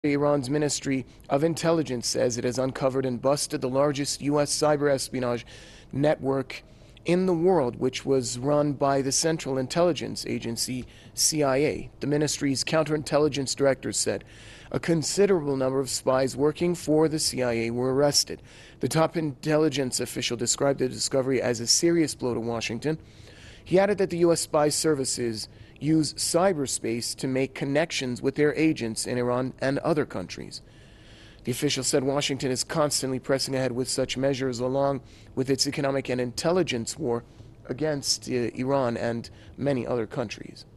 Iran's Ministry of Intelligence says it has uncovered and busted the largest U.S. cyber espionage network in the world, which was run by the Central Intelligence Agency, CIA. The ministry's counterintelligence director said a considerable number of spies working for the CIA were arrested. The top intelligence official described the discovery as a serious blow to Washington. He added that the U.S. spy services use cyberspace to make connections with their agents in Iran and other countries. The official said Washington is constantly pressing ahead with such measures along with its economic and intelligence war against Iran and many other countries.